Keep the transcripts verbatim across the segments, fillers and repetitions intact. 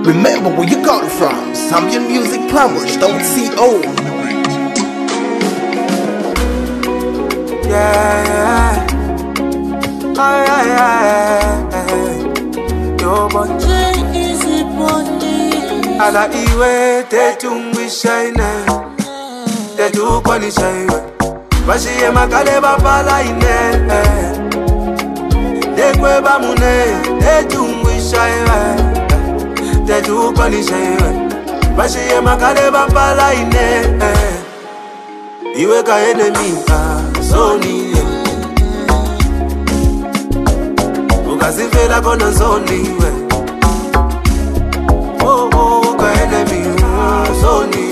Remember where you got it from. Zambian Music Plumbers, don't C O. Yeah, yeah. Oh, yeah, yeah, yeah. Yo, boy. Easy money. Ala iwe tetungu shine. Tetu kwani shine. Bashi ye makale bapala ine. Dekwe bamune. Tetungu shine. Tetu kwani shine. Bashi ye makale bapala ine. Iwe ka enemy zoni. Ukazivela kona zoni we. Oh oh ka enemy zoni.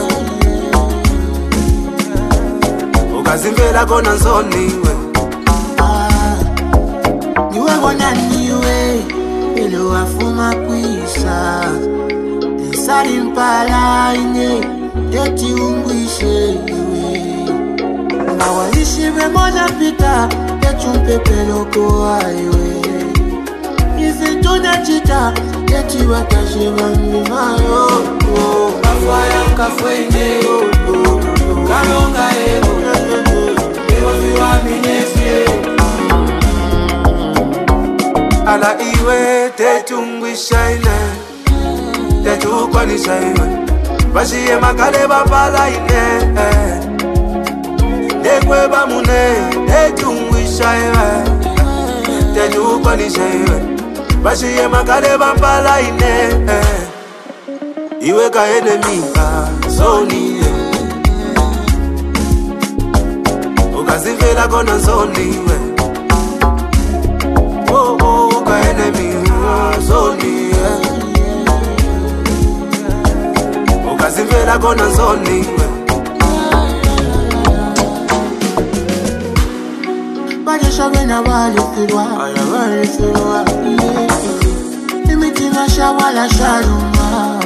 Ukazivela kona zoni we. Ah, niwe wana niwe. Elo afuma kwisa. Esari mpala ine. Eti ungwishe iwe. Na walishi remona pita. Eti umpepelo kwa iwe. Ife tuna chita. Eti watashiva mlimayo. Kafaya kafwende. Kalonga ego. Ewa fiwa minefye. Ala iwe tetungwi shaine. Tetu kwani shaine. Bashi ye makale bapala ine. Dekwe bamune. Tetungwi shaine. Tetu kwani shaine. Bashi ye makale bapala ine. Iwe ka enemy zoni. Ukazivela kona zoni we. Oh oh ka enemy zoni. Ukazivela kona zoni we. Bade shabena wali filwa. Aya wali filwa. Imitina shawala shaluma.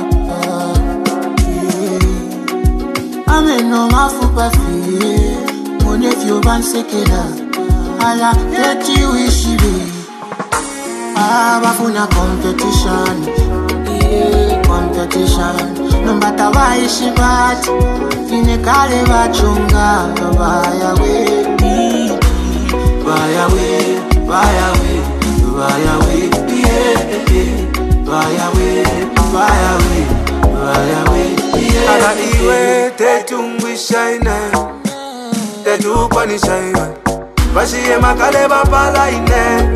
Ameno mafupa fiye. Monefyo bansekela. Ala eti wishibe. Ah, bafuna competition. Yeah, competition. No matter why she bad. Inekale bachunga. Baya we. Baya we. Baya we. Baya we. Yeah. Baya we. Baya we. Baya we. Yeah. Ala iwe tetungwi shaine. Tetu kwani shaine. Bashi ye makale bapala ine.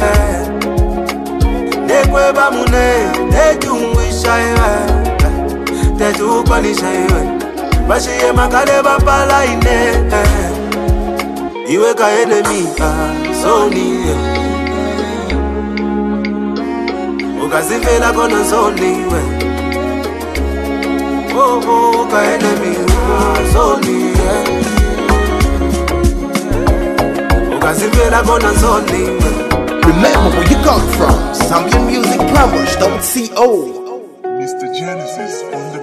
Dekwe bamune. Tetungwi shaine. Tetu kwani shaine. Bashi ye makale bapala ine. Iwe ka enemy zoni. Ukazivela kona zoni we. Oh oh ka enemy zoni. Ukazivela kona zoni we. Remember where you got it from. Zambian Music Plumbers, don't C O. Mister Genesis on